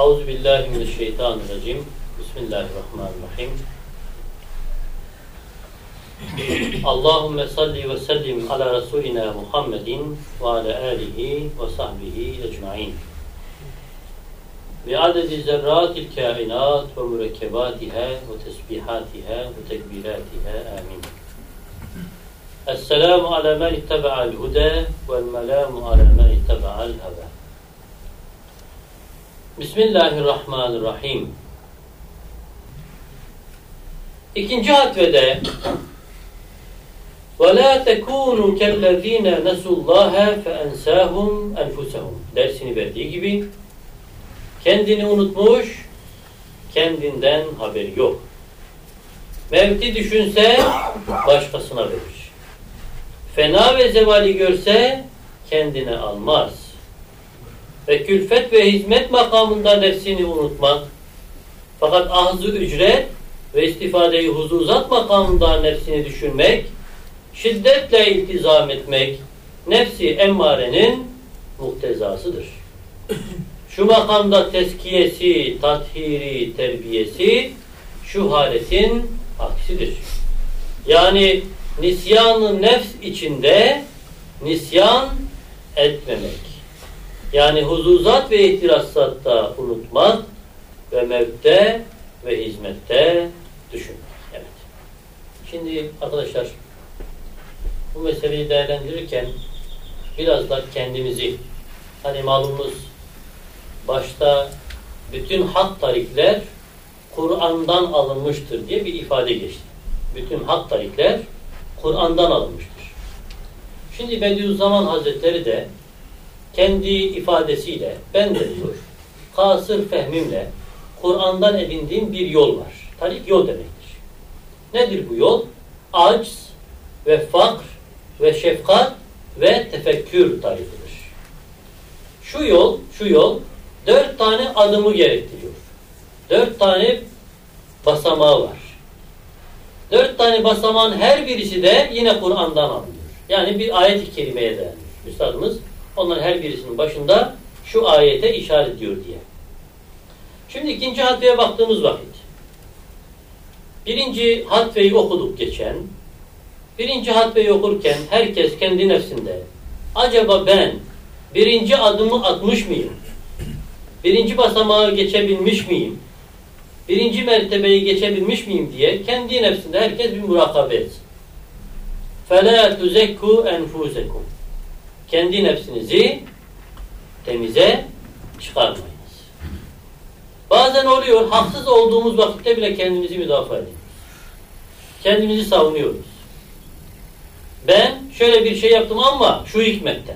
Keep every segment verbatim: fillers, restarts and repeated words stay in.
Euzubillahimineşşeytanirracim. Bismillahirrahmanirrahim. Allahümme salli ve sellim ala Resulina Muhammedin ve ala alihi ve sahbihi ecmain. Ve adedi zerratil kainat ve mürekkebatiha ve tesbihatiha ve tekbiratiha. Amin. Esselamu ala men ittaba'al huda vel melamu ala men ittaba'al hava. Bismillahirrahmanirrahim. İkinci hatvede وَلَا تَكُونُوا كَالَّذ۪ينَ نَسُوا اللّٰهَ فَاَنْسَاهُمْ اَنْفُسَهُمْ dersini verdiği gibi kendini unutmuş, kendinden haberi yok. Mevti düşünse başkasına verir. Fena ve zevali görse kendine almaz. Ve külfet ve hizmet makamında nefsini unutmak, fakat ahz-ı ücret ve istifade-i huzuzat makamında nefsini düşünmek, şiddetle iltizam etmek, nefsi emmarenin muktezasıdır. Şu makamda tezkiyesi, tathiri, terbiyesi, şu haletin aksidir. Yani nisyan-ı nefs içinde nisyan etmemek. Yani huzuzat ve ihtirassatta unutmak ve mevtte ve hizmette düşünmek. Evet. Şimdi arkadaşlar bu meseleyi değerlendirirken biraz da kendimizi, hani malumunuz başta bütün hak tarikler Kur'an'dan alınmıştır diye bir ifade geçti. Bütün hak tarikler Kur'an'dan alınmıştır. Şimdi Bediüzzaman Hazretleri de kendi ifadesiyle ben de diyor, kasır fehmimle Kur'an'dan edindiğim bir yol var. Tarik yol demektir. Nedir bu yol? Acz ve fakr ve şefkat ve tefekkür tarifidir. Şu yol, şu yol dört tane adımı gerektiriyor. Dört tane basamağı var. Dört tane basamağın her birisi de yine Kur'an'dan alınıyor. Yani bir ayet-i kerimeye dayanıyor. Üstadımız onların her birisinin başında şu ayete işaret ediyor diye. Şimdi ikinci hatveye baktığımız vakit birinci hatveyi okuduk geçen. Birinci hatveyi okurken herkes kendi nefsinde acaba ben birinci adımı atmış mıyım? Birinci basamağı geçebilmiş miyim? Birinci mertebeyi geçebilmiş miyim diye kendi nefsinde herkes bir murakabe etsin. فَلَا تُزَكُّوا اَنْفُسَكُمْ Kendi nefsinizi temize çıkarmayınız. Bazen oluyor, haksız olduğumuz vakitte bile kendimizi müdafaa ediyoruz. Kendimizi savunuyoruz. Ben şöyle bir şey yaptım ama şu hikmetten.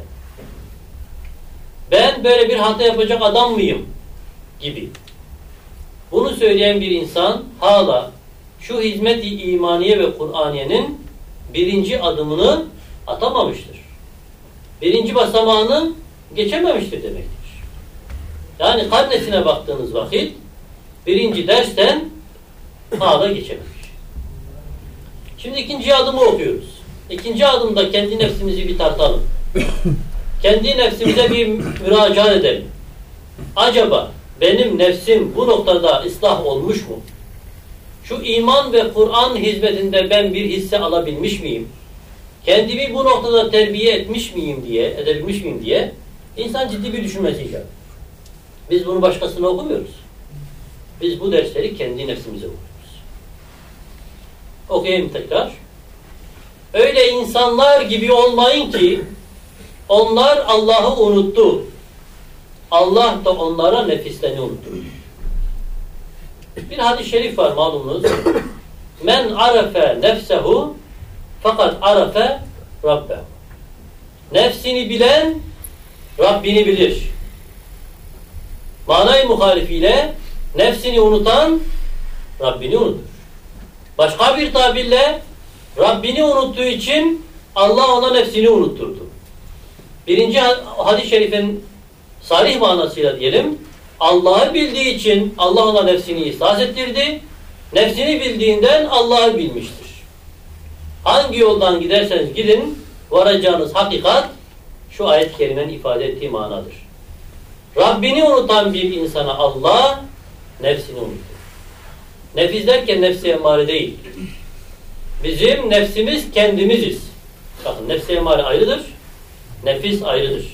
Ben böyle bir hata yapacak adam mıyım? Gibi. Bunu söyleyen bir insan hala şu hizmet-i imaniye ve Kur'aniyenin birinci adımını atamamıştır. Birinci basamağını geçememiştir demektir. Yani karnesine baktığınız vakit birinci dersten hala geçememiş. Şimdi ikinci adımı okuyoruz. İkinci adımda kendi nefsimizi bir tartalım. Kendi nefsimize bir müracaat edelim. Acaba benim nefsim bu noktada ıslah olmuş mu? Şu iman ve Kur'an hizmetinde ben bir hisse alabilmiş miyim? Kendimi bu noktada terbiye etmiş miyim diye, edebilmiş miyim diye insan ciddi bir düşünmesi icap. Biz bunu başkasına okumuyoruz. Biz bu dersleri kendi nefsimize okuyoruz. Okuyayım tekrar. Öyle insanlar gibi olmayın ki onlar Allah'ı unuttu. Allah da onlara nefislerini unuttu. Bir hadis-i şerif var malumunuz. Men arefe nefsehu fakat arefe Rabbe. Nefsini bilen Rabbini bilir. Manay muhalifiyle nefsini unutan Rabbini unutur. Başka bir tabirle Rabbini unuttuğu için Allah ona nefsini unutturdu. Birinci hadis-i şerifin sarih manasıyla diyelim, Allah'ı bildiği için Allah ona nefsini ihsas ettirdi. Nefsini bildiğinden Allah'ı bilmiştir. Hangi yoldan giderseniz gidin, varacağınız hakikat şu ayet-i kerimenin ifade ettiği manadır. Rabbini unutan bir insana Allah nefsini unutur. Nefis derken nefsi emmare değil. Bizim nefsimiz kendimiziz. Bakın nefsi emmare ayrıdır. Nefis ayrıdır.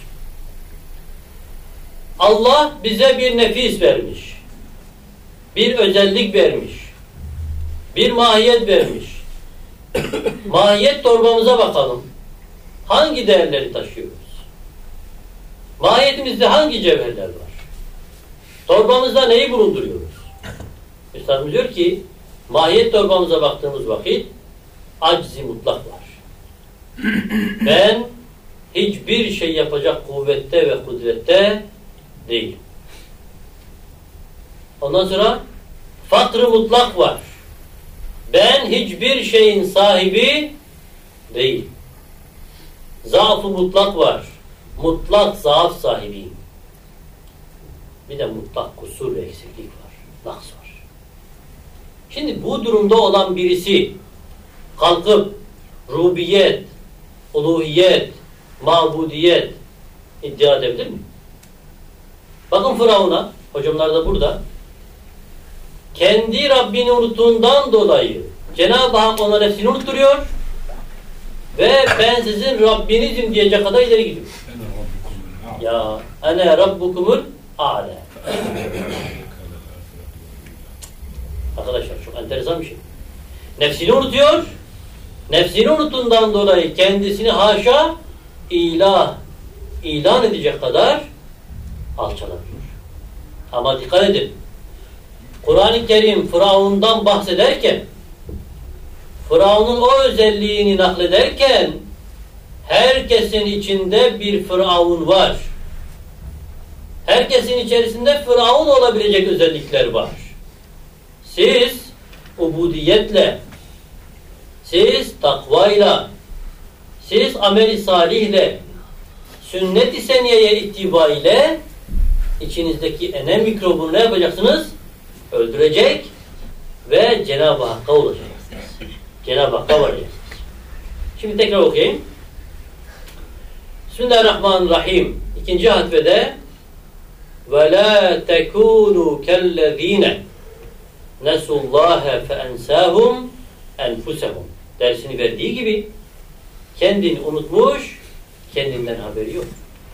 Allah bize bir nefis vermiş. Bir özellik vermiş. Bir mahiyet vermiş. Mahiyet torbamıza bakalım. Hangi değerleri taşıyoruz? Mahiyetimizde hangi cevherler var? Torbamızda neyi bulunduruyoruz? Üstadımız diyor ki mahiyet torbamıza baktığımız vakit aczi mutlak var. Ben hiçbir şey yapacak kuvvette ve kudrette değilim. Ondan sonra fakr-ı mutlak var. Ben hiçbir şeyin sahibi değilim. Zaaf-ı mutlak var. Mutlak zaaf sahibiyim. Bir de mutlak kusur ve eksiklik var. Naks var. Şimdi bu durumda olan birisi kalkıp rububiyet, uluhiyet, mabudiyet iddia edebilir mi? Bakın Firavun'a, hocamlar da burada. Kendi Rabbini unuttuğundan dolayı Cenab-ı Hak ona nefsini unutturuyor ve ben sizin Rabbinizim diyecek kadar ileri gidiyor. Ya ene rabbukumul a'la. Arkadaşlar çok enteresan bir şey. Nefsini unutuyor. Nefsini unuttuğundan dolayı kendisini haşa ilah ilan edecek kadar alçalabiliyor. Ama dikkat edin. Kur'an-ı Kerim Firavun'dan bahsederken Firavun'un o özelliğini naklederken herkesin içinde bir Firavun var. Herkesin içerisinde Firavun olabilecek özellikler var. Siz ubudiyetle, siz takvayla, siz amel-i salihle, sünnet-i seniyeye ittiba ile içinizdeki enem mikrobunu ne yapacaksınız? Öldürecek ve Cenab-ı Hakk'a ulaşacaksınız. Cenab-ı Hakk'a varacaksınız. Şimdi tekrar okuyayım. Bismillahirrahmanirrahim. İkinci hatfede وَلَا تَكُونُوا كَالَّذ۪ينَ نَسُوا اللّٰهَ فَاَنْسَاهُمْ اَنْفُسَهُمْ dersini verdiği gibi kendini unutmuş, kendinden haberi yok.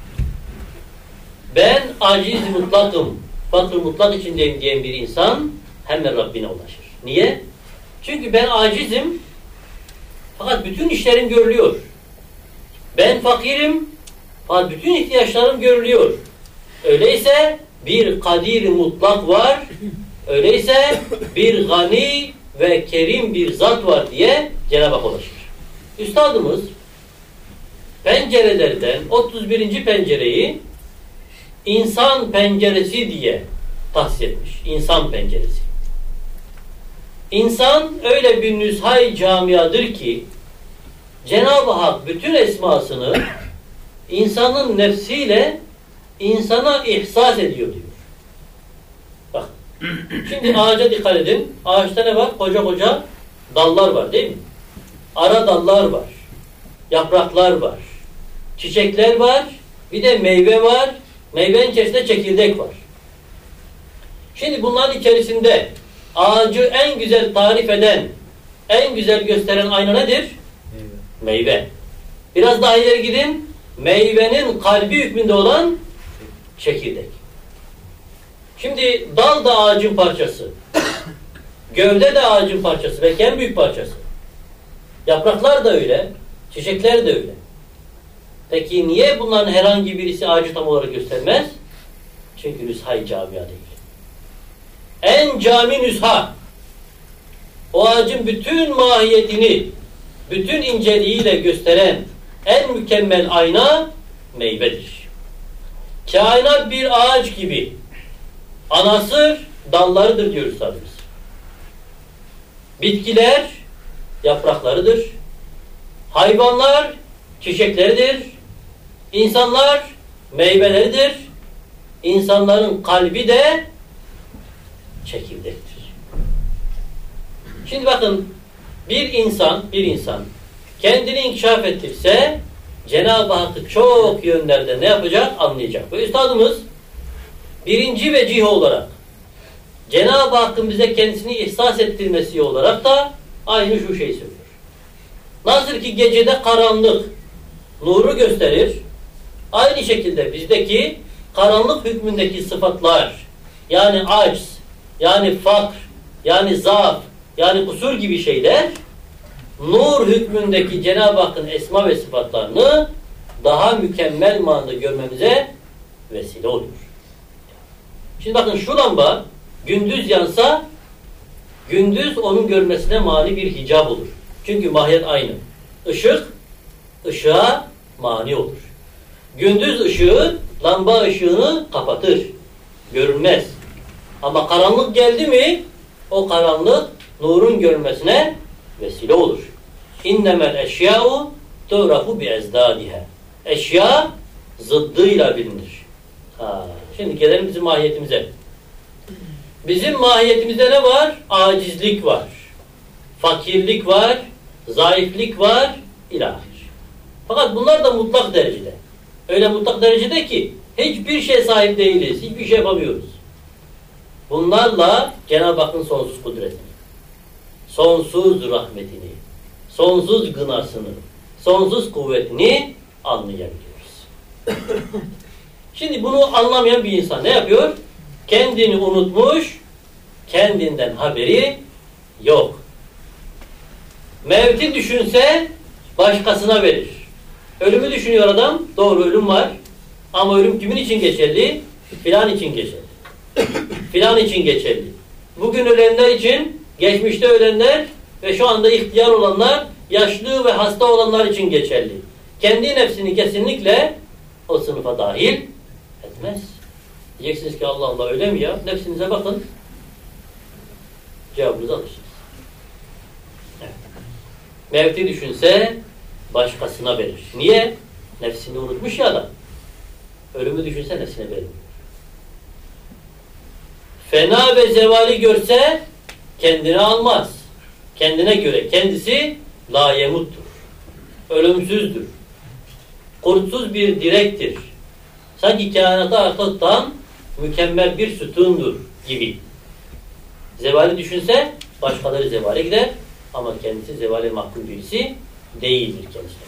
Ben aciz mutlakım, fakr mutlak içindeyim diyen bir insan hemen Rabbine ulaşır. Niye? Çünkü ben acizim fakat bütün işlerim görülüyor. Ben fakirim fakat bütün ihtiyaçlarım görülüyor. Öyleyse bir kadir mutlak var. Öyleyse bir gani ve kerim bir zat var diye Cenab-ı Hak ulaşır. Üstadımız pencerelerden otuz birinci pencereyi insan penceresi diye tahsis etmiş. İnsan penceresi. İnsan öyle bir nüshay camiadır ki Cenab-ı Hak bütün esmasını insanın nefsiyle insana ihsas ediyor diyor. Bak. Şimdi ağaca dikkat edin. Ağaçta ne var? Koca koca dallar var değil mi? Ara dallar var. Yapraklar var. Çiçekler var. Bir de meyve var. Meyvenin içerisinde çekirdek var. Şimdi bunların içerisinde ağacı en güzel tarif eden, en güzel gösteren ayna nedir? Meyve. Meyve. Biraz daha ileri gidin. Meyvenin kalbi hükmünde olan çekirdek. Şimdi dal da ağacın parçası. Gövde de ağacın parçası ve en büyük parçası. Yapraklar da öyle. Çiçekler de öyle. Peki niye bunların herhangi birisi ağacı tam olarak göstermez? Çünkü nüsha-i camia değil. En cami nüsha. O ağacın bütün mahiyetini, bütün inceliğiyle gösteren en mükemmel ayna meyvedir. Kainat bir ağaç gibi. Anası dallarıdır diyor üstadımız. Bitkiler yapraklarıdır. Hayvanlar çiçekleridir. İnsanlar meyveleridir. İnsanların kalbi de çekirdektir. Şimdi bakın bir insan, bir insan kendini inkişaf ettirse Cenab-ı Hakk'ı çok yönlerde ne yapacak? Anlayacak. Ve üstadımız birinci vecih olarak Cenab-ı Hakk'ın bize kendisini ihsas ettirmesi olarak da aynı şu şeyi söylüyor. Nasıl ki gecede karanlık nuru gösterir, aynı şekilde bizdeki karanlık hükmündeki sıfatlar, yani acz, yani fakr, yani zaaf, yani kusur gibi şeyler, nur hükmündeki Cenab-ı Hakk'ın esma ve sıfatlarını daha mükemmel manada görmemize vesile olur. Şimdi bakın şu lamba gündüz yansa, gündüz onun görmesine mani bir hicap olur. Çünkü mahiyet aynı. Işık, ışığa mani olur. Gündüz ışığı, lamba ışığını kapatır. Görünmez. Ama karanlık geldi mi, o karanlık nurun görmesine vesile olur. İnnemel eşyâ'u tu'rafu bi ezdâdiha. Eşya zıddıyla bilinir. Ha, şimdi gelelim bizim mahiyetimize. Bizim mahiyetimizde ne var? Acizlik var. Fakirlik var. Zayıflık var. İlahi. Fakat bunlar da mutlak derecede. Öyle mutlak derecede ki hiçbir şey sahip değiliz. Hiçbir şey yapamıyoruz. Bunlarla Cenab-ı Hakk'ın sonsuz kudretini, sonsuz rahmetini, sonsuz gınasını, sonsuz kuvvetini anlayabiliyoruz. Şimdi bunu anlamayan bir insan ne yapıyor? Kendini unutmuş, kendinden haberi yok. Mevti düşünse başkasına verir. Ölümü düşünüyor adam, doğru ölüm var. Ama ölüm kimin için geçerli? Filan için geçerli. Filan için geçerli. Bugün ölenler için, geçmişte ölenler ve şu anda ihtiyar olanlar, yaşlı ve hasta olanlar için geçerli. Kendi nefsini kesinlikle o sınıfa dahil etmez. Diyeceksiniz ki Allah Allah öyle mi ya? Nefsinize bakın. Cevabınızı alırsınız. Evet. Mevti düşünse başkasına verir. Niye? Nefsini unutmuş ya adam. Ölümü düşünse nefsine verir. Fena ve zevali görse kendine almaz. Kendine göre kendisi layemuttur. Ölümsüzdür. Kurutsuz bir direktir. Sanki kainata ayakta tutan mükemmel bir sütundur gibi. Zevali düşünse başkaları zevale gider ama kendisi zevale mahkum birisi değildir kendisi.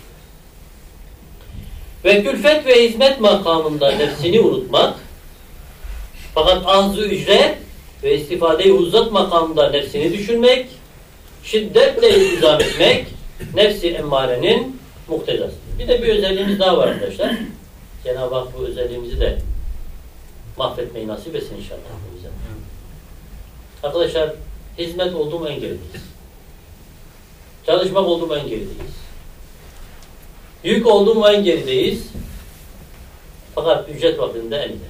Ve külfet ve hizmet makamında nefsini unutmak, fakat ahz-ı ücret ve istifade-i huzzat makamında nefsini düşünmek, şiddetle iltizam etmek, nefsi emmarenin muktezasıdır. Bir de bir özelliğimiz daha var arkadaşlar. Cenab-ı Hak bu özelliğimizi de mahvetmeyi nasip etsin inşallah bize. Arkadaşlar, hizmet olduğum en gerideyiz. Çalışmak olduğum en gerideyiz. Yük olduğum en gerideyiz. Fakat ücret vaktinde en ileri.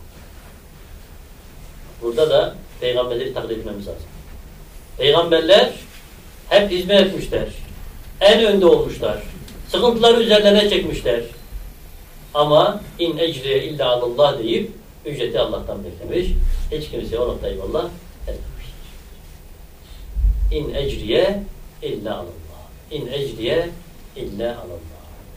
Burada da peygamberleri taklit etmemiz lazım. Peygamberler hep hizmet etmişler. En önde olmuşlar. Sıkıntıları üzerlerine çekmişler. Ama in ecriye illa Allah deyip ücreti Allah'tan beklemiş. Hiç kimseye o noktayı eyvallah etmemiştir. İn ecriye illa Allah. İn ecriye illa Allah.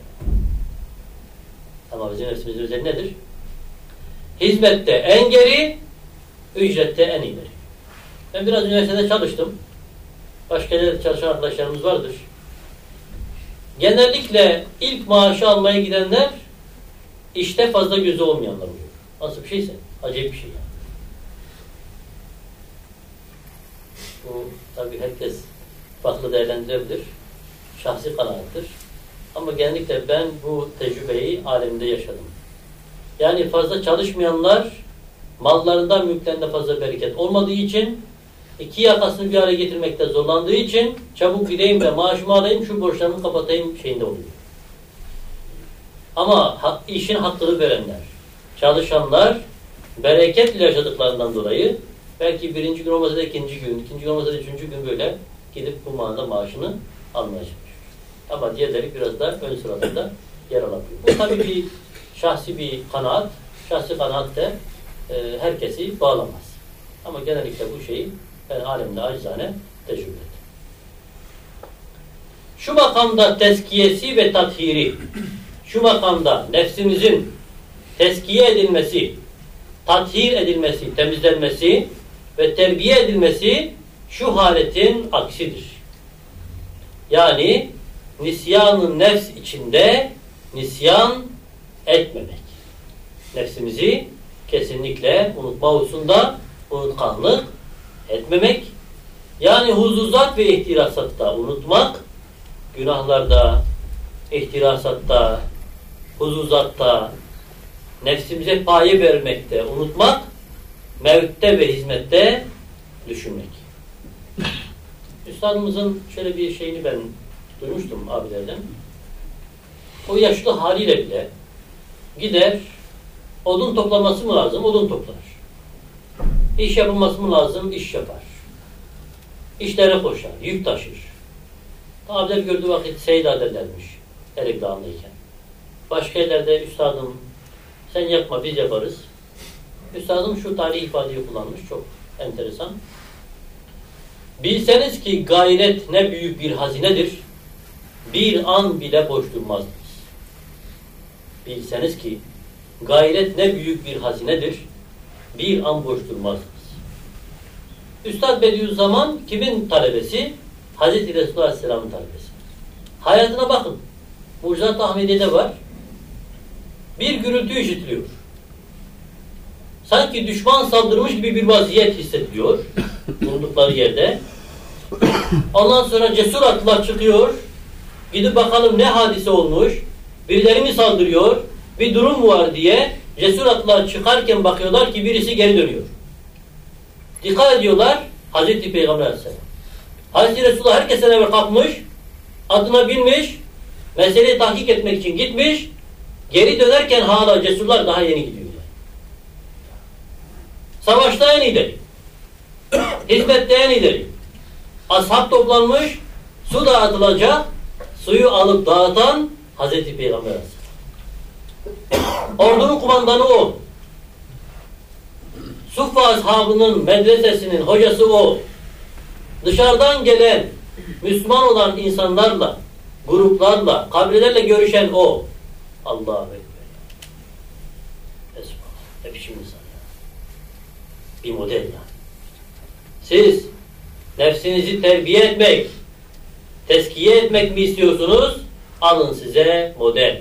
Ama bizim nefsimizin özelliği nedir? Hizmette en geri, ücrette en ileri. Ben biraz üniversitede çalıştım. Başka yerlerde çalışan arkadaşlarımız vardır. Genellikle ilk maaşı almaya gidenler işte fazla gözü olmayanlar oluyor. Nasıl bir şeyse. Acayip bir şey yani. Bu tabii herkes farklı değerlendirebilir. Şahsi kanaattir. Ama genellikle ben bu tecrübeyi alemde yaşadım. Yani fazla çalışmayanlar mallarında, mülklerinde fazla bereket olmadığı için, iki yakasını bir araya getirmekte zorlandığı için çabuk gideyim ve maaşımı alayım, şu borçlarımı kapatayım şeyinde oluyor. Ama işin hakkını verenler, çalışanlar bereketle yaşadıklarından dolayı belki birinci gün olmasa da ikinci gün, ikinci gün olmasa da üçüncü gün böyle gidip bu manada maaşını almaya çalışıyor. Ama diğerleri biraz da ön sıralarda yer alabiliyor. Bu tabii bir şahsi bir kanaat. Şahsi kanaat de e, herkesi bağlamaz. Ama genellikle bu şeyi ben alemde acizane tecrübe ettim. Şu makamda tezkiyesi ve tathiri, şu makamda nefsimizin tezkiye edilmesi tathir edilmesi, temizlenmesi ve terbiye edilmesi şu haletin aksidir. Yani nisyan-ı nefs içinde nisyan etmemek. Nefsimizi kesinlikle unutma hususunda unutkanlık etmemek. Yani huzuzat ve ihtirasatta unutmak, günahlarda, ihtirasatta, huzuzatta, nefsimize paye vermekte unutmak, mevtte ve hizmette düşünmek. Üstadımızın şöyle bir şeyini ben duymuştum abilerden. O yaşlı haliyle bile gider, odun toplaması mı lazım? Odun toplar. İş yapılması mı lazım? İş yapar. İşlere koşar, yük taşır. Abiler gördüğü vakit seyda derlermiş Erik Dağı'ndayken. Başka yerlerde üstadım sen yapma biz yaparız. Üstadım şu tarih ifadeyi kullanmış, çok enteresan. Bilseniz ki gayret ne büyük bir hazinedir, bir an bile boş durmazdınız. Bilseniz ki gayret ne büyük bir hazinedir, bir an boş durmazdınız. Üstad Bediüzzaman kimin talebesi? Hazreti Resulullah Aleyhisselam'ın talebesi. Hayatına bakın. Mucizat-ı Ahmediye'de var. Bir gürültü işitiliyor. Sanki düşman saldırmış gibi bir vaziyet hissediliyor bulundukları yerde. Ondan sonra cesur atlılar çıkıyor. Gidip bakalım ne hadise olmuş. Birileri mi saldırıyor? Bir durum mu var diye cesur atlılar çıkarken bakıyorlar ki birisi geri dönüyor. Dikkat ediyorlar. Hazreti Peygamber Aleyhisselam. Hazreti Resulullah herkesten evvel kalkmış. Atına binmiş. Meseleyi tahkik etmek için gitmiş. Geri dönerken hala cesurlar daha yeni gidiyor. Savaşta en iyileri. Hizmette en iyileri. Ashab toplanmış. Su dağıtılacak. Suyu alıp dağıtan Hazreti Peygamber Aleyhisselam. Ordunun kumandanı o. Suffa ashabının medresesinin hocası o. Dışarıdan gelen Müslüman olan insanlarla, gruplarla, kabilelerle görüşen o. Allah'a ekber. Esma. Ne biçim insan ya. Bir model yani. Siz nefsinizi terbiye etmek, teskiye etmek mi istiyorsunuz? Alın size model.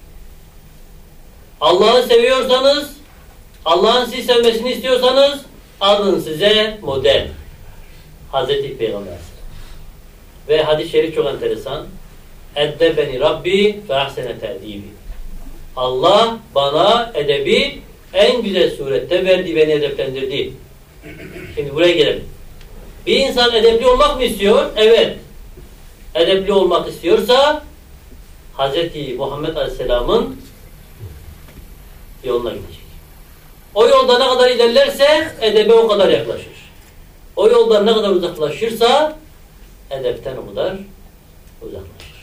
Allah'ı seviyorsanız, Allah'ın sizi sevmesini istiyorsanız alın size model. Hazreti Peygamber. Ve hadis-i şerif çok enteresan. Eddebeni Rabbi fe ahsene te'dibi. Allah bana edebi en güzel surette verdi, beni edeplendirdi. Şimdi buraya gelelim. Bir insan edepli olmak mı istiyor? Evet. Edepli olmak istiyorsa Hazreti Muhammed Aleyhisselam'ın yoluna gidecek. O yolda ne kadar ilerlerse edebe o kadar yaklaşır. O yoldan ne kadar uzaklaşırsa edepten o kadar uzaklaşır.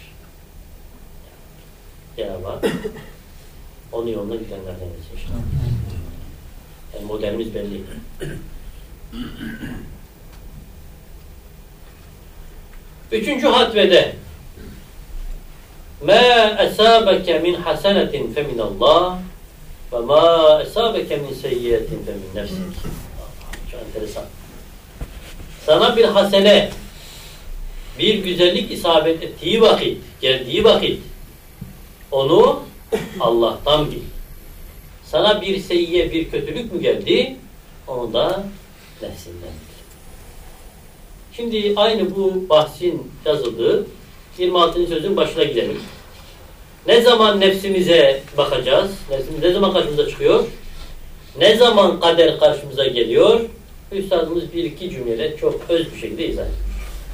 Cenab-ı Hak onun yoluna gidenlerden etsin işte. Yani modelimiz belli. Üçüncü hatvede مَا أَسَابَكَ مِنْ حَسَنَةٍ فَمِنَ اللّٰهِ وَمَا أَسَابَكَ مِنْ سَيِّئَةٍ فَمِنْ نَفْسِكَ. Çok enteresan. Sana bir hasene, bir güzellik isabet ettiği vakit, geldiği vakit onu Allah'tan bil. Sana bir seyyiye, bir kötülük mü geldi? Onu da nefsinden bil. Şimdi aynı bu bahsin yazıldığı yirmi altıncı sözün başına gidelim. Ne zaman nefsimize bakacağız? Nefsimiz ne zaman karşımıza çıkıyor? Ne zaman kader karşımıza geliyor? Üstadımız bir iki cümleyle çok öz bir şekilde izah ediyor.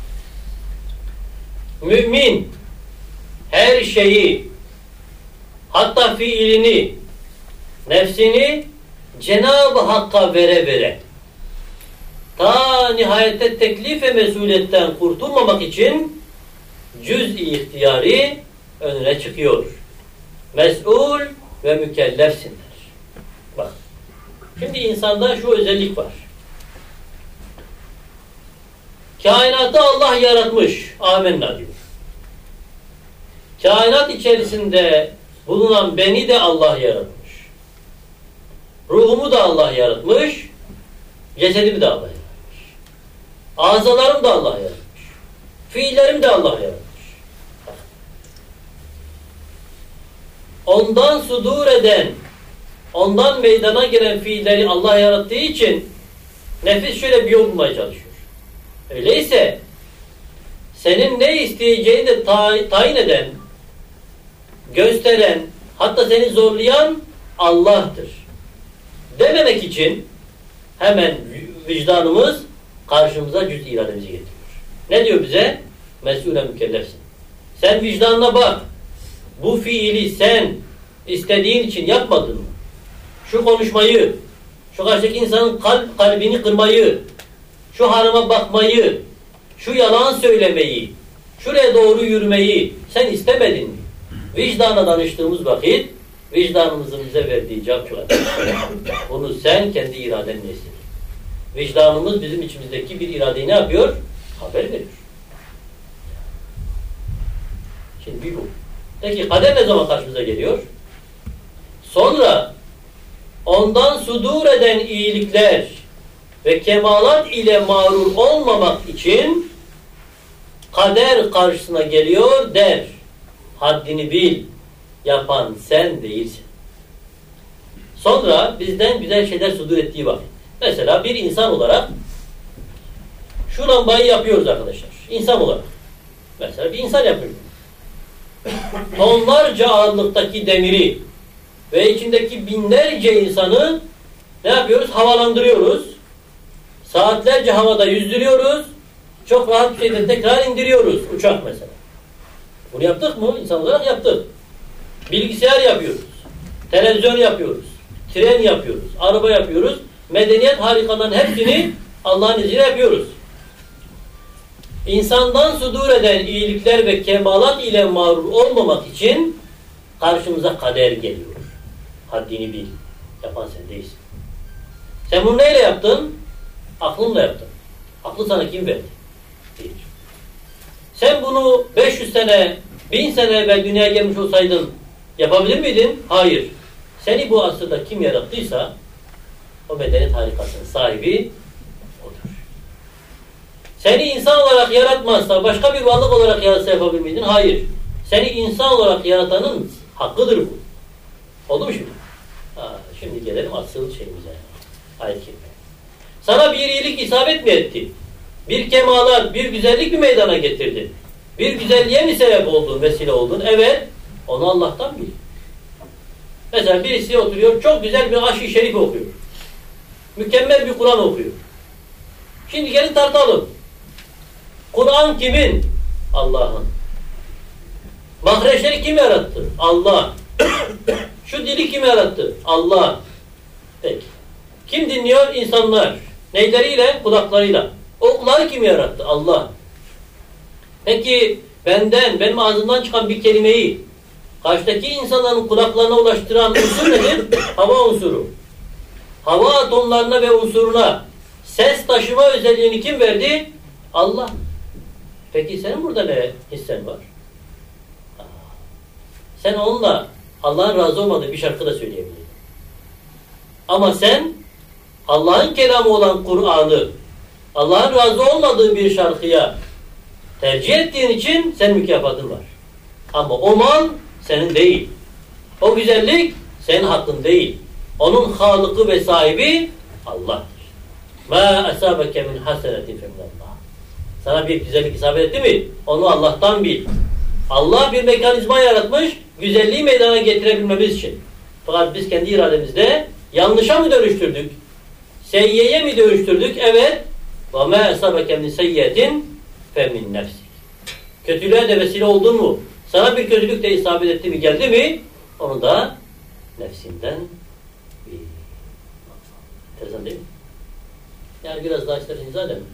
Mümin her şeyi, hatta fiilini, nefsini Cenab-ı Hakk'a vere vere, ta nihayette teklif ve mesuliyetten kurtulmamak için cüz-i ihtiyari önüne çıkıyor. Mes'ul ve mükellefsinler. Bak. Şimdi insanda şu özellik var. Kainatı Allah yaratmış. Amenna diyor. Kainat içerisinde bulunan beni de Allah yaratmış. Ruhumu da Allah yaratmış, cesedimi de Allah yaratmış. Azalarım da Allah yaratmış. Fiillerim de Allah yaratmış. Ondan sudur eden, ondan meydana gelen fiilleri Allah yarattığı için nefis şöyle bir yol bulmaya çalışıyor. Öyleyse senin ne isteyeceğini de tayin eden, gösteren, hatta seni zorlayan Allah'tır. Dememek için hemen vicdanımız karşımıza cüz irademizi getiriyor. Ne diyor bize? Mesulen mükellefsin. Sen vicdanına bak. Bu fiili sen istediğin için yapmadın mı? Şu konuşmayı, şu karşıdaki insanın kalp, kalbini kırmayı, şu harama bakmayı, şu yalan söylemeyi, şuraya doğru yürümeyi sen istemedin mi? Vicdana danıştığımız vakit vicdanımızın bize verdiği cevap şu. Bunu sen kendi iradenle istedin. Vicdanımız bizim içimizdeki bir iradeyi ne yapıyor? Haber veriyor. Şimdi bir bu. Peki kader ne zaman karşımıza geliyor? Sonra ondan sudur eden iyilikler ve kemalat ile mağrur olmamak için kader karşısına geliyor der. Haddini bil. Yapan sen değilsin. Sonra bizden güzel şeyler sudur ettiği vakit. Mesela bir insan olarak şu lambayı yapıyoruz arkadaşlar. İnsan olarak. Mesela bir insan yapıyor. Tonlarca ağırlıktaki demiri ve içindeki binlerce insanı ne yapıyoruz? Havalandırıyoruz. Saatlerce havada yüzdürüyoruz. Çok rahat bir şekilde tekrar indiriyoruz. Uçak mesela. Bunu yaptık mı? İnsan olarak yaptık. Bilgisayar yapıyoruz. Televizyon yapıyoruz. Tren yapıyoruz. Araba yapıyoruz. Medeniyet harikalarının hepsini Allah'ın izniyle yapıyoruz. İnsandan sudur eden iyilikler ve kemalat ile mağrur olmamak için karşımıza kader geliyor. Haddini bil. Yapan sen değilsin. Sen bunu neyle yaptın? Aklınla yaptın. Aklı sana kim verdi? Değil. Sen bunu beş yüz sene, bin sene evvel dünyaya gelmiş olsaydın yapabilir miydin? Hayır. Seni bu asırda kim yarattıysa o medeniyet harikasının sahibi odur. Seni insan olarak yaratmazsa başka bir varlık olarak yaratsa yapabilir miydin? Hayır. Seni insan olarak yaratanın hakkıdır bu. Oldu mu şimdi? Ha, şimdi gelelim asıl şeyimize. Ayet-i Kerime. Sana bir iyilik isabet mi etti? Bir kemalat, bir güzellik mi meydana getirdin? Bir güzelliğe mi sebep oldun, vesile oldun? Evet. Onu Allah'tan bil. Mesela birisi oturuyor, çok güzel bir aşk-ı şerif okuyor. Mükemmel bir Kur'an okuyor. Şimdi gelin tartalım. Kur'an kimin? Allah'ın. Mahreçleri kim yarattı? Allah. Şu dili kim yarattı? Allah. Peki. Kim dinliyor? İnsanlar. Neyleriyle? Kulaklarıyla. O kulağı kim yarattı? Allah. Peki benden, benim ağzımdan çıkan bir kelimeyi karşıdaki insanların kulaklarına ulaştıran unsur nedir? Hava unsuru. Hava atomlarına ve unsuruna ses taşıma özelliğini kim verdi? Allah. Peki senin burada ne hissen var? Sen onunla Allah'ın razı olmadığı bir şarkı da söyleyebilirdin. Ama sen Allah'ın kelamı olan Kur'an'ı Allah'ın razı olmadığı bir şarkıya tercih ettiğin için senin mükafatın var. Ama o mal senin değil. O güzellik senin hakkın değil. Onun halıkı ve sahibi Allah'tır. مَا أَسَابَكَ مِنْ حَسَنَةٍ فَمِنَ اللّٰهِ Sana bir güzellik isabet etti mi? Onu Allah'tan bil. Allah bir mekanizma yaratmış, güzelliği meydana getirebilmemiz için. Fakat biz kendi irademizde yanlışa mı dönüştürdük? Seyyeye mi dönüştürdük? Evet. وَمَا أَسَابَكَ مِنْ سَيِّئَةٍ فَمِنْ نَفْسِكَ Kötülüğe de vesile oldun mu? Sana bir kötülük de isabet etti mi? Geldi mi? Onu da nefsinden bil. Enteresan değil mi? Yani biraz daha isterseniz izah edelim.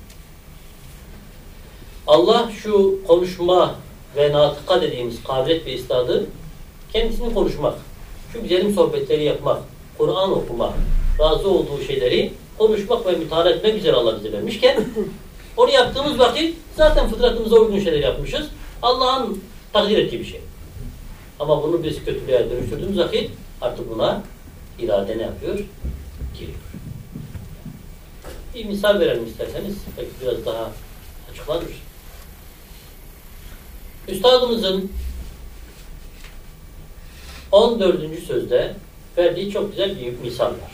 Allah şu konuşma ve natıka dediğimiz kabiliyet ve istadı kendisini konuşmak, şu güzelim sohbetleri yapmak, Kur'an okumak, razı olduğu şeyleri konuşmak ve müteala etmek üzere Allah bize vermişken onu yaptığımız vakit zaten fıtratımıza uygun şeyler yapmışız. Allah'ın takdir ettiği bir şey. Ama bunu biz kötülüğe dönüştürdüğümüz vakit artık buna irade ne yapıyor? giriyor. Bir misal verelim isterseniz. Belki biraz daha açıklanır. Üstadımızın on dördüncü sözde verdiği çok güzel bir misal var.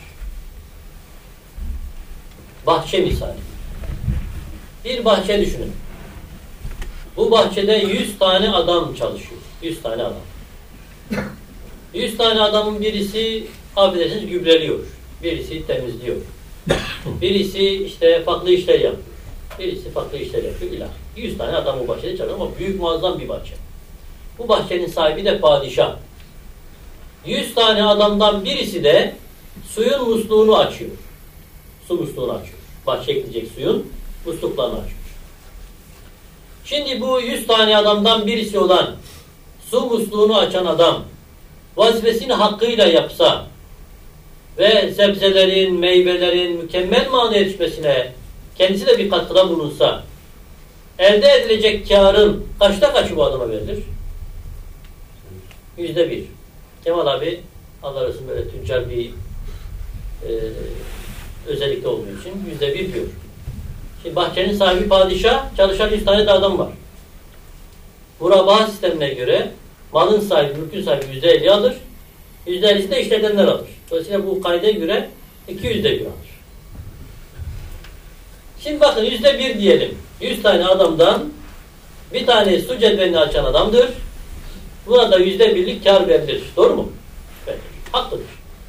Bahçe misali. Bir bahçe düşünün. Bu bahçede yüz tane adam çalışıyor. Yüz tane adam. Yüz tane adamın birisi affedersiniz gübreliyor. Birisi temizliyor. Birisi işte farklı işler yapıyor. Birisi farklı işler yapıyor. İlahi. Yüz tane adam bu bahçede çalışıyor ama büyük muazzam bir bahçe. Bu bahçenin sahibi de padişah. Yüz tane adamdan birisi de suyun musluğunu açıyor. Su musluğunu açıyor. Bahçeye gidecek suyun musluklarını açıyor. Şimdi bu yüz tane adamdan birisi olan su musluğunu açan adam vazifesini hakkıyla yapsa ve sebzelerin, meyvelerin mükemmel manaya erişmesine kendisi de bir katkıda bulunsa elde edilecek kârın kaçta kaçı bu adama verilir? Yüzde bir. Kemal abi Allah arasında böyle tüccar bir e, özellikle olduğu için yüzde bir diyor. Şimdi bahçenin sahibi padişah, çalışan yüz tane de adam var. Murabaa sistemine göre malın sahibi, mülkün sahibi yüzde elli alır. Yüzde ellisi de işletenler alır. Dolayısıyla bu kaydaya göre iki yüzde bir alır. Şimdi bakın yüzde bir diyelim. Yüz tane adamdan bir tane su cedvelini açan adamdır. Buna da yüzde birlik kar verilir. Doğru mu? Evet. Haklıdır.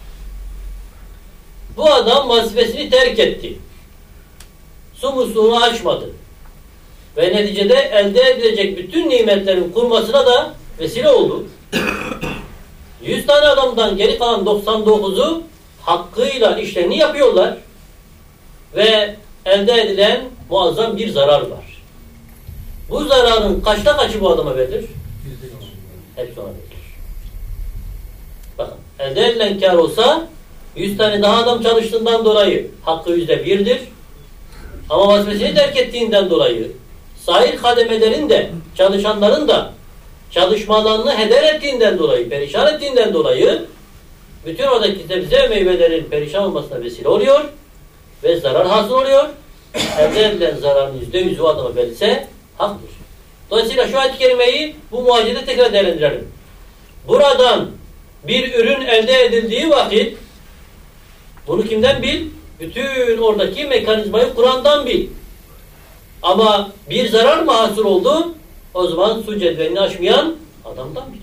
Bu adam vazifesini terk etti. Su musluğunu açmadı. Ve neticede elde edilecek bütün nimetlerin kurmasına da vesile oldu. yüz tane adamdan geri kalan doksan dokuzu hakkıyla işlerini yapıyorlar. Ve elde edilen muazzam bir zarar var. Bu zararın kaçta kaçı bu adama verilir? Hepsi ona verilir. Bakın, elde edilen kar olsa yüz tane daha adam çalıştığından dolayı hakkı yüzde birdir. Ama vazifesini terk ettiğinden dolayı sahil kademelerin de çalışanların da çalışmalarını heder ettiğinden dolayı, perişan ettiğinden dolayı bütün oradaki sebze ve meyvelerin perişan olmasına vesile oluyor ve zarar hasıl oluyor. Elde edilen zararın yüzde yüzü o adama verilse haktır. Dolayısıyla şu ayet-i kerimeyi bu muacide tekrar değerlendirelim. Buradan bir ürün elde edildiği vakit bunu kimden bil? Bütün oradaki mekanizmayı Kur'an'dan bil. Ama bir zarar mı hasıl oldu? O zaman su cedvelini aşmayan adamdan bil.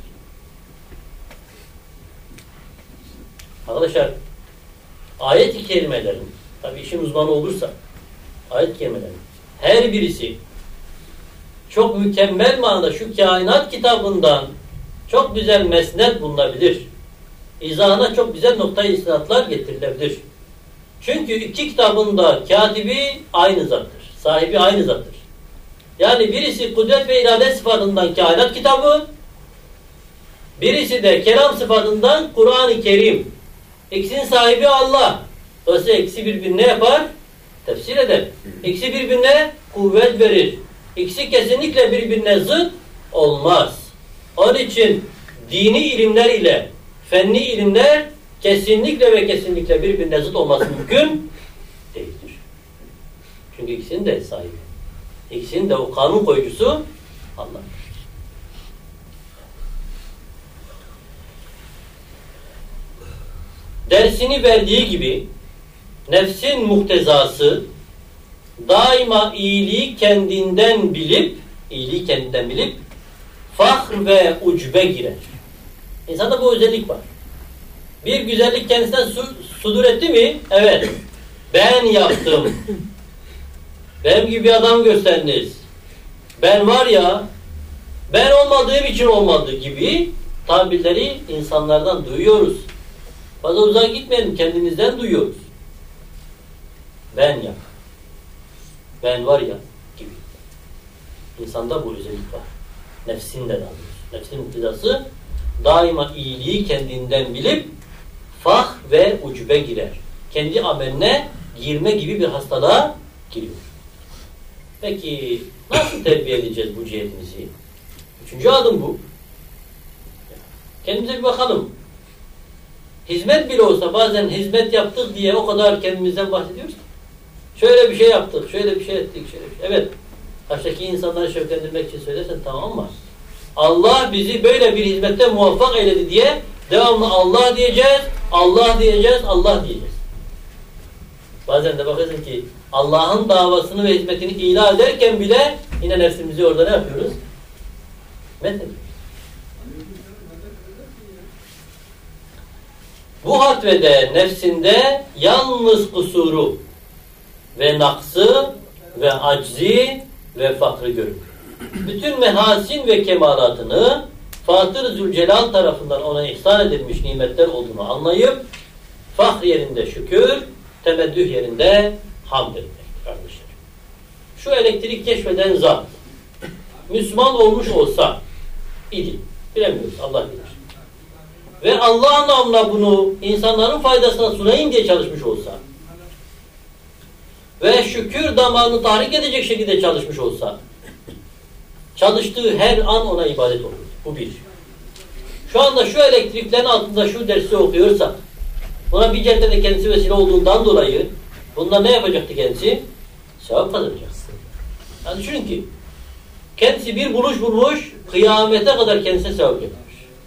Arkadaşlar ayet-i kerimelerin tabi işin uzmanı olursa ayet-i kerimelerin her birisi çok mükemmel manada şu kainat kitabından çok güzel mesnet bulunabilir. İzahına çok güzel noktayı istinatlar getirilebilir. Çünkü iki kitabın da katibi aynı zattır. Sahibi aynı zattır. Yani birisi kudret ve irade sıfatından kainat kitabı, birisi de kelam sıfatından Kur'an-ı Kerim. İkisinin sahibi Allah. Dolayısıyla ikisi birbirine yapar? Tefsir eder. İkisi birbirine kuvvet verir. İkisi kesinlikle birbirine zıt olmaz. Onun için dini ilimler ile fenni ilimler kesinlikle ve kesinlikle birbirine zıt olması mümkün değildir. Çünkü ikisinin de sahibi. İkisinin de o kanun koyucusu Allah. Dersini verdiği gibi nefsin muhtezası daima iyiliği kendinden bilip iyiliği kendinden bilip fahr ve ucbe girer. İnsanda bu özellik var. Bir güzellik kendisinden su, sudur etti mi? Evet. Ben yaptım. Benim gibi bir adam gösterdiniz. Ben var ya, ben olmadığım için olmadı gibi tabirleri insanlardan duyuyoruz. Fazla uzağa gitmeyelim, kendimizden duyuyoruz. Ben ya, ben var ya gibi. İnsanda bu özellik var. Nefsin de daha doğrusu. Nefsin muhtezası daima iyiliği kendinden bilip fah ve ucube girer. Kendi ameline girme gibi bir hastalığa giriyor. Peki nasıl terbiye edeceğiz bu cihetimizi? Üçüncü adım bu. Kendimize bir bakalım. hizmet bile olsa bazen hizmet yaptık diye o kadar kendimizden bahsediyoruz ki. Şöyle bir şey yaptık, şöyle bir şey ettik, şöyle bir şey. Evet, karşıdaki insanları şevklendirmek için söylersen tamam mı? Allah bizi böyle bir hizmette muvaffak eyledi diye devamlı Allah diyeceğiz, Allah diyeceğiz, Allah diyeceğiz. Bazen de bakıyorsun ki Allah'ın davasını ve hizmetini ilan ederken bile yine nefsimizi orada ne yapıyoruz? Methediyoruz. Bu hatvede nefsinde yalnız kusuru ve naksı ve aczi ve fakrı görür. Bütün mehasin ve kemalatını Fatır Zülcelal tarafından ona ihsan edilmiş nimetler olduğunu anlayıp fahr yerinde şükür, temeddüh yerinde hamd etmektir kardeşler. Şu elektrik keşfeden zat Müslüman olmuş olsa idi. Bilemiyoruz. Allah bilir. Ve Allah namına bunu insanların faydasına sunayım diye çalışmış olsa ve şükür damarını tahrik edecek şekilde çalışmış olsa çalıştığı her an ona ibadet olur. Bu bir. Şu anda şu elektriklerin altında şu dersi okuyorsa buna bir cehdede kendisi vesile olduğundan dolayı bundan ne yapacaktı kendisi? Sevap kazanacak. Yani düşünün ki kendisi bir buluş bulmuş kıyamete kadar kendisine sevap getirmiş.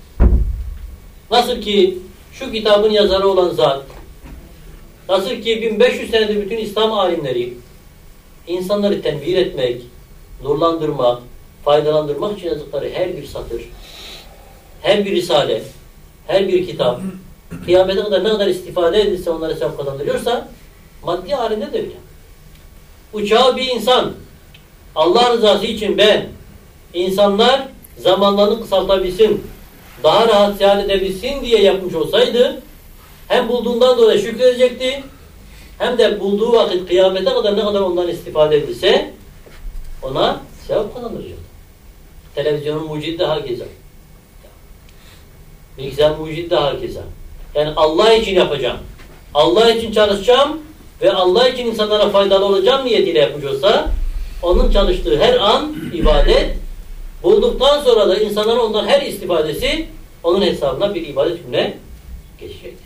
Nasıl ki şu kitabın yazarı olan zat, nasıl ki bin beş yüz senedir bütün İslam alimleri insanları tenvir etmek, nurlandırmak, faydalandırmak için yazdıkları her bir satır, her bir risale, her bir kitap, kıyamete kadar ne kadar istifade edilse onlara sevap kazandırıyorsa, maddi alemde de öyle. Uçağı bir insan, Allah rızası için ben, insanlar zamanlarını kısaltabilsin, daha rahat seyahat edebilsin diye yapmış olsaydı, hem bulduğundan dolayı şükredecekti, hem de bulduğu vakit kıyamete kadar ne kadar ondan istifade edilse, ona sevap kazandıracaktı. Televizyonun mucidi de hakeza. Bilgisayar mucidi de hakeza. Yani Allah için yapacağım. Allah için çalışacağım ve Allah için insanlara faydalı olacağım niyetiyle yapmış olsa onun çalıştığı her an ibadet, bulduktan sonra da insanların ondan her istifadesi onun hesabına bir ibadet hükmüne geçecektir.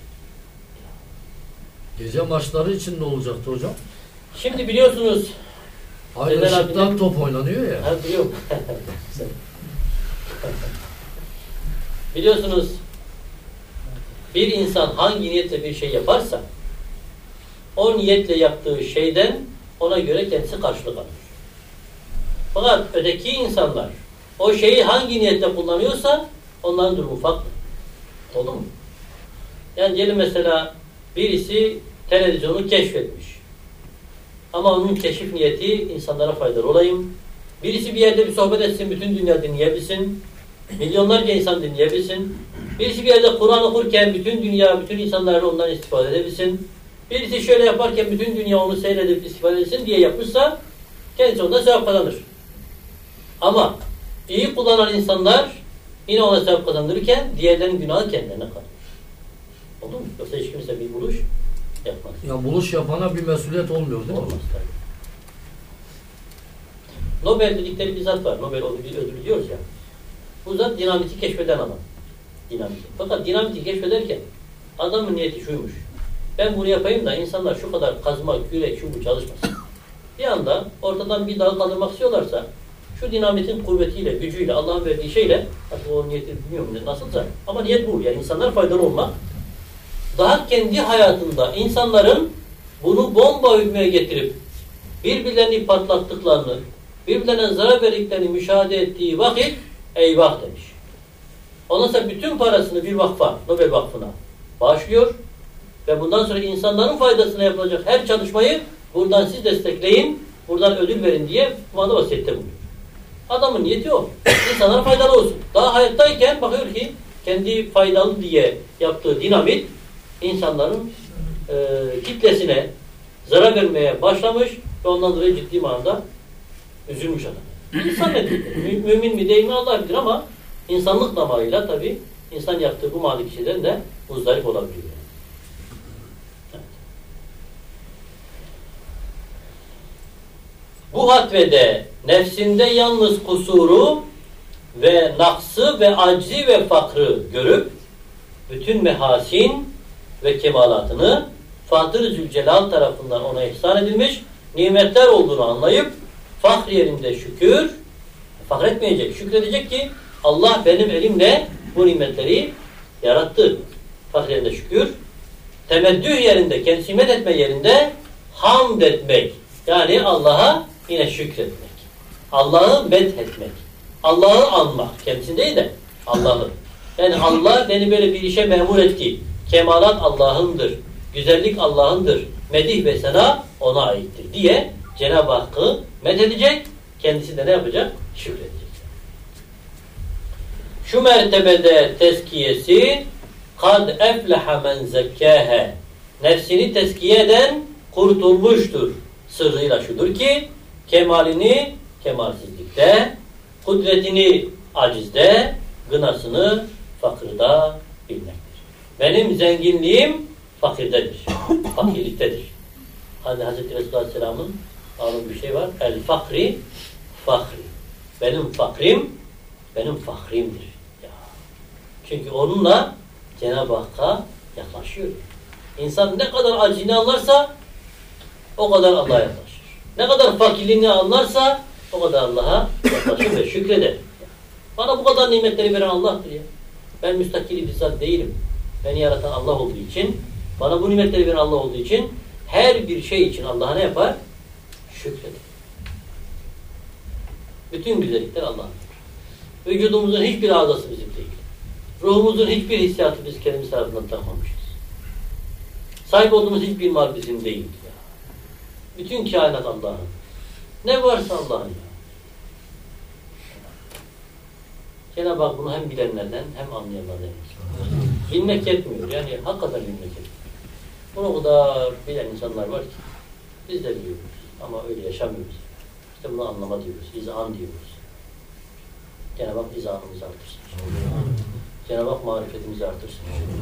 Gece maçları için ne olacaktı hocam? Şimdi biliyorsunuz Aynı ışıktan top oynanıyor ya. Ha, biliyorum. Biliyorsunuz bir insan hangi niyetle bir şey yaparsa o niyetle yaptığı şeyden ona göre kendisi karşılık alır. Fakat öteki insanlar o şeyi hangi niyetle kullanıyorsa onların durumu farklı. Oldu mu? Yani diyelim mesela birisi televizyonu keşfetmiş. Ama onun keşif niyeti insanlara faydalı olayım. Birisi bir yerde bir sohbet etsin, bütün dünya dinleyebilsin. Milyonlarca insan dinleyebilsin. Birisi bir yerde Kur'an okurken bütün dünya, bütün insanlar ondan istifade edebilsin. Birisi şöyle yaparken bütün dünya onu seyredip istifade etsin diye yapmışsa kendisi ondan sevap kazanır. Ama iyi kullanan insanlar yine ona sevap kazandırırken diğerlerinin günahı kendilerine kalır. Oldu mu? Yoksa hiç kimse bir buluş yapmaz. Ya buluş yapana bir mesuliyet olmuyor değil mi? Olmaz tabii. Nobel dedikleri bir zat var. Nobel ödülü diyoruz ya. Bu zat dinamiti keşfeden adam. Dinamiti. Fakat dinamiti keşfederken adamın niyeti şuymuş. Ben bunu yapayım da insanlar şu kadar kazma, kürek, şu bu çalışmasın. Bir anda ortadan bir dağı kaldırmak istiyorlarsa şu dinamitin kuvvetiyle, gücüyle, Allah'ın verdiği şeyle, artık o niyeti bilmiyorum nasılsa ama niyet bu. Yani insanlar faydalı olmak. Daha kendi hayatında insanların bunu bomba hükmüne getirip birbirlerini patlattıklarını, birbirlerine zarar verdiklerini müşahede ettiği vakit eyvah demiş. Ondan sonra bütün parasını bir vakfa, Nobel Vakfı'na bağışlıyor ve bundan sonra insanların faydasına yapılacak her çalışmayı buradan siz destekleyin, buradan ödül verin diye kumanda vasiyette bulunuyor. Adamın niyeti o. İnsanlara faydalı olsun. Daha hayattayken bakıyor ki kendi faydalı diye yaptığı dinamit insanların e, kitlesine zarar vermeye başlamış ve ondan dolayı ciddi manada üzülmüş adam. İnsan nedir? Mü mümin mi değil mi Allah bilir ama insanlık damarıyla tabi insan yaptığı bu mali kişiden de muzdarip olabiliyor. Evet. Bu hatvede nefsinde yalnız kusuru ve naksı ve aczi ve fakrı görüp bütün mehasin ve kemalatını Fatır-ı Zülcelal tarafından ona ihsan edilmiş nimetler olduğunu anlayıp fakr yerinde şükür, fakretmeyecek, şükredecek ki Allah benim elimle bu nimetleri yarattı. Fakr yerinde şükür, temeddüh yerinde, kendisi himmet etme yerinde hamd etmek. Yani Allah'a yine şükretmek. Allah'ı methetmek. Allah'ı anmak. Kendisi değil de Allah'ı. Yani Allah beni böyle bir işe memur etti. Kemalat Allah'ındır. Güzellik Allah'ındır. Medih ve sena ona aittir diye Cenab-ı Hakk'ı methedecek. Kendisi de ne yapacak? Şükredecek. Şu mertebede tezkiyesi kad efleha men zekkâhe, nefsini tezkiye eden kurtulmuştur. Sırrıyla şudur ki kemalini kemalsizlikte, kudretini acizde, gınasını fakırda bilmektir. Benim zenginliğim fakirdedir. Fakirliktedir. Hani Hazreti Resulullah Aleyhisselam'ın alın bir şey var. El fakri fakri. Benim fakrim benim fakrimdir. Ya. Çünkü onunla Cenab-ı Hakk'a yaklaşıyor. İnsan ne kadar acizini anlarsa o kadar Allah'a yaklaşır. Ne kadar fakirliğini anlarsa o kadar Allah'a yaklaşır ve şükreder. Bana bu kadar nimetleri veren Allah'tır ya. Ben müstakili bir zat değilim. Beni yaratan Allah olduğu için, bana bu nimetleri veren Allah olduğu için her bir şey için Allah'a ne yapar? Şükreder. Bütün güzellikler Allah'tır. Vücudumuzun hiçbir azası bizim değil. Ruhumuzun hiçbir hissiyatı biz kendimiz tarafından takmamışız. Sahip olduğumuz hiçbir mal bizim değil. Ya. Bütün kainat Allah'ın. Ne varsa Allah'ın ya. Cenab-ı Hak bunu hem bilenlerden hem anlayanlardan. Bilmek yetmiyor. Yani hakikaten bilmek yetmiyor. Bunu o kadar bilen insanlar var ki biz de biliyoruz. Ama öyle yaşamıyoruz. İşte bunu anlama diyoruz. İzan diyoruz. Cenab-ı Hak izanımızı artırsın. Cenab-ı Hak marifetimizi artırsın.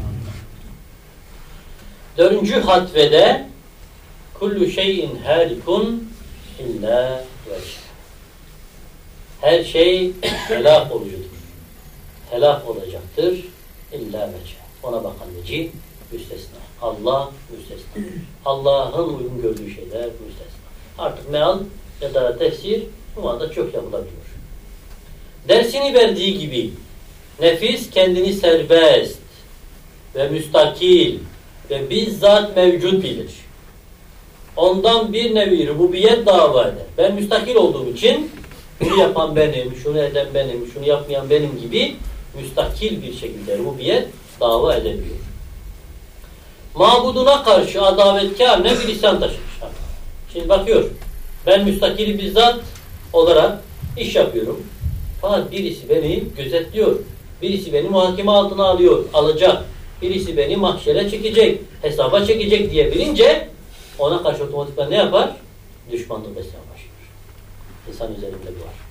Dördüncü hatvede kullu şeyin halikun illa vecih. Her şey helak olucudur. Helak olacaktır. İlla vecih. Ona bakan vecih müstesna. Allah müstesna. Allah'ın uygun gördüğü şeyler müstesna. Artık meal ya da tefsir bu anda çok yapılabiliyor. Dersini verdiği gibi nefis kendini serbest ve müstakil ve bizzat mevcut bilir. Ondan bir nevi rububiyet dava eder. Ben müstakil olduğum için bunu yapan benim, şunu eden benim, şunu yapmayan benim gibi müstakil bir şekilde rububiyet dava edebiliyor. Mabuduna karşı adavetkar ne bir isyan taşımış. Şimdi bakıyor, ben müstakil bizzat olarak iş yapıyorum. Fakat birisi beni gözetliyor. Birisi beni muhakeme altına alıyor, alacak. Birisi beni mahşere çekecek, hesaba çekecek diye bilince ona karşı otomatikman ne yapar? Düşmanlık beslemeye başlar. İnsan üzerinde bu var.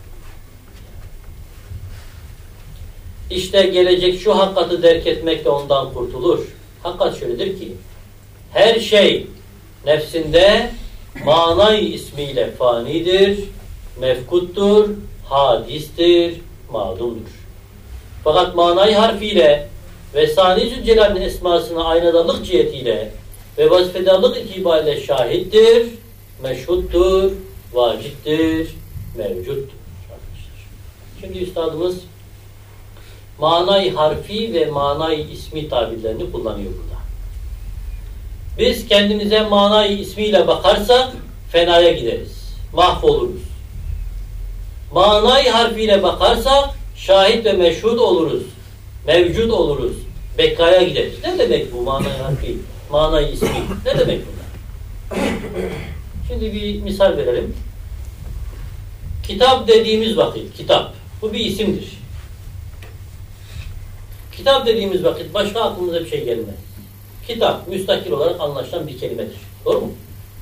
İşte gelecek şu hakikati derk etmekle ondan kurtulur. Hakikat şöyledir ki her şey nefsinde manay ismiyle fanidir, mefkuttur, hadistir, madumdur. Fakat manay harfiyle ve Sani Zülcelal'in esmasına aynadalık cihetiyle ve vazifedarlık itibariyle şahittir, meşhuttur, vaciptir, mevcuttur. Şimdi üstadımız manay harfi ve manay ismi tabirlerini kullanıyor burada. Biz kendimize manay ismiyle bakarsak fenaya gideriz, mahvoluruz. Manay harfiyle bakarsak şahit ve meşhud oluruz, mevcut oluruz, bekaya gideriz. Ne demek bu manay harfi, manay ismi? Ne demek bunlar? Şimdi bir misal verelim. Kitap dediğimiz vakit, kitap, bu bir isimdir. Kitap dediğimiz vakit başka aklımıza bir şey gelmez. Kitap, müstakil olarak anlaşılan bir kelimedir. Doğru mu?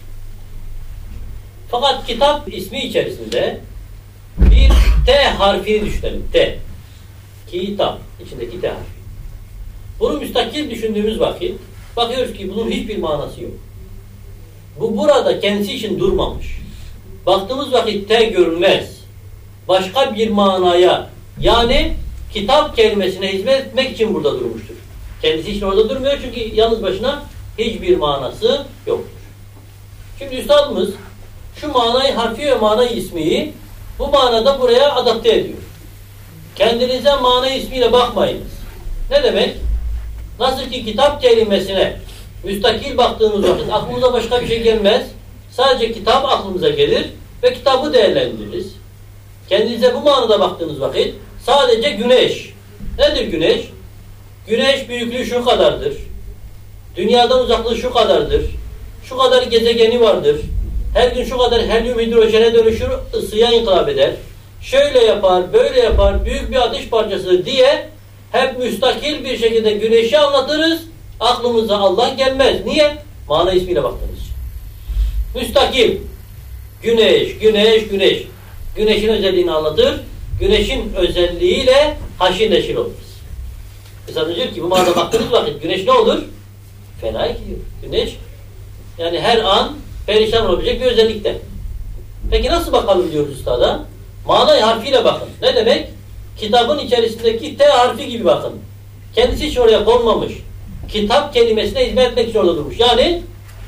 Fakat kitap ismi içerisinde bir T harfini düşünelim. T. Kitap. İçindeki T harfi. Bunu müstakil düşündüğümüz vakit bakıyoruz ki bunun hiçbir manası yok. Bu burada kendisi için durmamış. Baktığımız vakit T görünmez. Başka bir manaya yani kitap kelimesine hizmet etmek için burada durmuştur. Kendisi için orada durmuyor çünkü yalnız başına hiçbir manası yoktur. Şimdi üstadımız şu manayı harfi ve manayı ismiyi bu manada buraya adapte ediyor. Kendinize manayı ismiyle bakmayınız. Ne demek? Nasıl ki kitap kelimesine müstakil baktığınız vakit aklımıza başka bir şey gelmez. Sadece kitap aklımıza gelir ve kitabı değerlendiririz. Kendinize bu manada baktığınız vakit sadece güneş. Nedir güneş? Güneş büyüklüğü şu kadardır. Dünyadan uzaklığı şu kadardır. Şu kadar gezegeni vardır. Her gün şu kadar helyum hidrojene dönüşür, ısıya inkılap eder. Şöyle yapar, böyle yapar, büyük bir ateş parçası diye hep müstakil bir şekilde güneşi anlatırız. Aklımıza Allah gelmez. Niye? Mana ismiyle baktığımız için. Müstakil. Güneş, güneş, güneş. Güneşin özelliğini anlatır. Güneşin özelliğiyle haşir neşir oluruz. Mesela diyor ki bu manada baktığınız vakit güneş ne olur? Fena gidiyor. Güneş yani her an perişan olabilecek bir özellikte. Peki nasıl bakalım diyoruz ustada? Manayı harfiyle bakın. Ne demek? Kitabın içerisindeki T harfi gibi bakın. Kendisi hiç oraya konmamış. Kitap kelimesine hizmet etmek için orada durmuş. Yani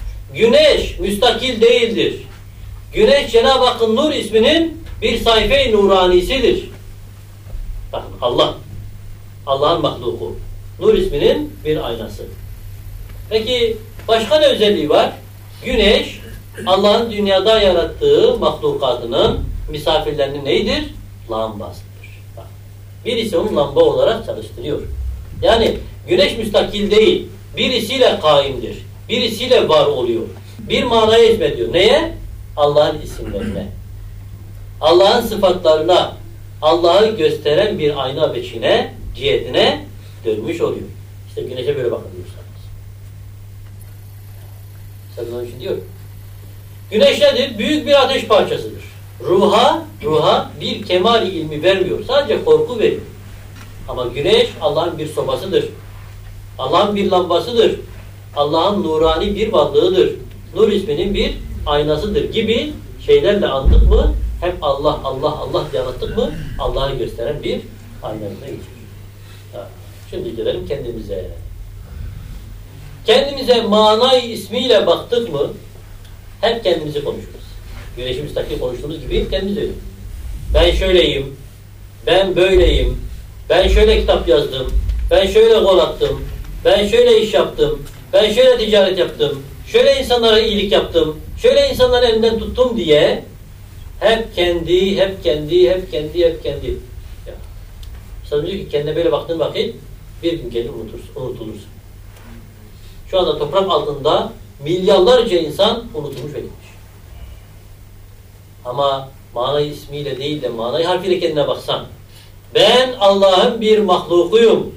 güneş müstakil değildir. Güneş Cenab-ı Hakk'ın Nur isminin bir sayfe-i nuranisidir. Bakın Allah. Allah'ın mahluku. Nur isminin bir aynası. Peki başka ne özelliği var? Güneş Allah'ın dünyada yarattığı mahlukatının misafirlerinin neydir? Lambasıdır. Bak. Birisi onu lamba olarak çalıştırıyor. Yani güneş müstakil değil. Birisiyle kaimdir. Birisiyle var oluyor. Bir manaya hizmet ediyor. Neye? Allah'ın isimlerine. Allah'ın sıfatlarına, Allah'ı gösteren bir ayna beşine, cihetine dönmüş oluyor. İşte güneşe böyle bakın diyorsanız. Sen onun için diyor. Güneş nedir? Büyük bir ateş parçasıdır. Ruha, ruha bir kemal-i ilmi vermiyor. Sadece korku veriyor. Ama güneş Allah'ın bir sobasıdır. Allah'ın bir lambasıdır. Allah'ın nurani bir varlığıdır. Nur isminin bir aynasıdır gibi şeylerle andık mı? Hep Allah, Allah, Allah diye anlattık mı? Allah'ı gösteren bir aynasına geçiyor. Şimdi gelelim kendimize. Kendimize manay ismiyle baktık mı? Hep kendimizi konuşuruz. Güneşi müstakil konuştuğumuz gibi kendimiz öyle. Ben şöyleyim, ben böyleyim, ben şöyle kitap yazdım, ben şöyle gol attım, ben şöyle iş yaptım, ben şöyle ticaret yaptım, şöyle insanlara iyilik yaptım, şöyle insanları elinden tuttum diye hep kendi, hep kendi, hep kendi, hep kendi. Ya. Sana diyor ki kendine böyle baktığın vakit bir gün gelir unutursun, unutulursun. Şu anda toprak altında milyarlarca insan unutulmuş ve gitmiş. Ama manayı ismiyle değil de manayı harfiyle kendine baksan. Ben Allah'ın bir mahlukuyum.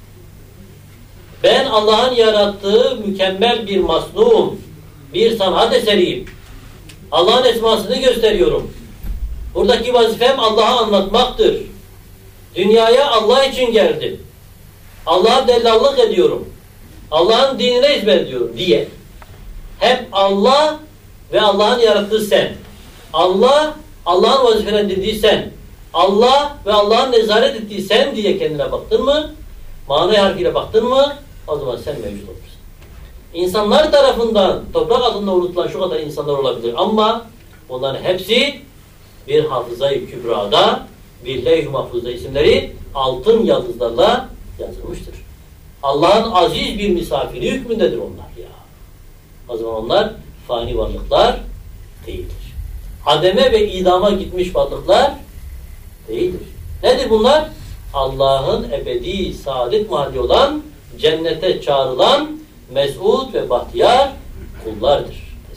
Ben Allah'ın yarattığı mükemmel bir masnuum. Bir sanat eseriyim. Allah'ın esmasını gösteriyorum. Buradaki vazifem Allah'ı anlatmaktır. Dünyaya Allah için geldim. Allah'a dellallık ediyorum. Allah'ın dinine hizmet ediyorum diye. Hep Allah ve Allah'ın yarattığı sen. Allah, Allah'ın vazifelendirdiği sen. Allah ve Allah'ın nezaret ettiği sen diye kendine baktın mı? Manay harfiyle baktın mı? O zaman sen mevcut olursun. İnsanlar tarafından toprak altında unutulan şu kadar insanlar olabilir ama bunların hepsi bir hafıza-i kübrada, bir levh-i mahfuzda isimleri altın yıldızlarla yazılmıştır. Allah'ın aziz bir misafiri hükmündedir onlar ya. O zaman onlar fani varlıklar değildir. Ademe ve idama gitmiş varlıklar değildir. Nedir bunlar? Allah'ın ebedi saadet mahalli olan cennete çağrılan mes'ud ve bahtiyar kullardır.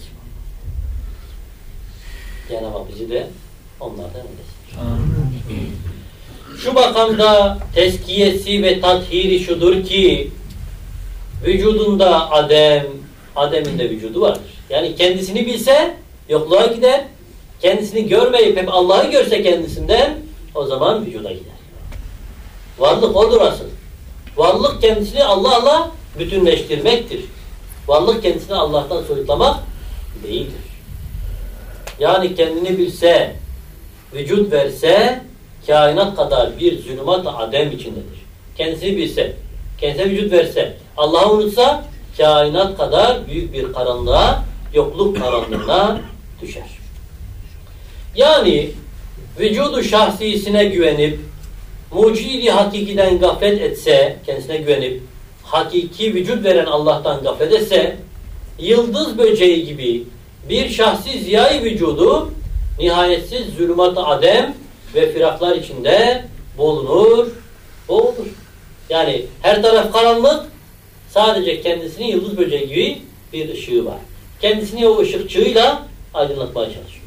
Cenab-ı Hak bizi de onlardan eylesin. Şu makamda tezkiyesi ve tathiri şudur ki vücudunda Adem, Adem'in de vücudu vardır. Yani kendisini bilse yokluğa gider. Kendisini görmeyip hep Allah'ı görse kendisinden o zaman vücuda gider. Varlık odur asıl. Varlık kendisini Allah'la bütünleştirmektir. Varlık kendisini Allah'tan soyutlamak değildir. Yani kendini bilse, vücut verse kainat kadar bir zulümat Adem içindedir. Kendisini bilse. kendisine vücut verse, Allah'ı unutsa kainat kadar büyük bir karanlığa, yokluk karanlığına düşer. Yani vücudu şahsisine güvenip mucidi hakikiden gaflet etse, kendisine güvenip hakiki vücut veren Allah'tan gaflet etse, yıldız böceği gibi bir şahsi ziyai vücudu nihayetsiz zulümat-ı adem ve firaklar içinde bulunur, boğulur. Yani her taraf karanlık, sadece kendisinin yıldız böceği gibi bir ışığı var. Kendisini o ışıkçığıyla aydınlatmaya çalışıyor.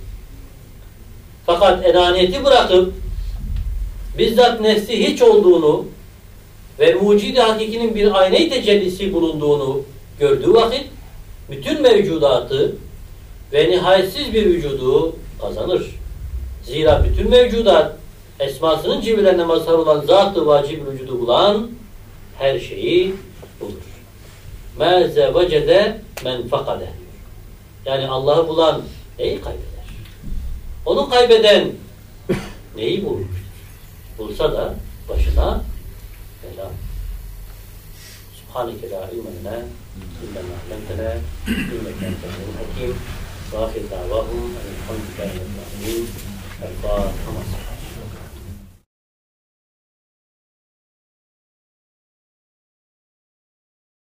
Fakat enaniyeti bırakıp bizzat nefsi hiç olduğunu ve mucidi hakikinin bir ayna-i tecellisi bulunduğunu gördüğü vakit bütün mevcudatı ve nihayetsiz bir vücudu kazanır. Zira bütün mevcudat esmasının cibilerine mazhar olan zat-ı vacib vücudu bulan her şeyi bulur. Mâze vecede men fakade. Yani Allah'ı bulan neyi kaybeder? Onu kaybeden neyi bulur? Bulsa da başına bela. Subhaneke la ilme lena illa ma allamtena inneke entel alimul hakim. Ve ahir davahum elhamdülillahi rabbil alamin. El-Fatiha.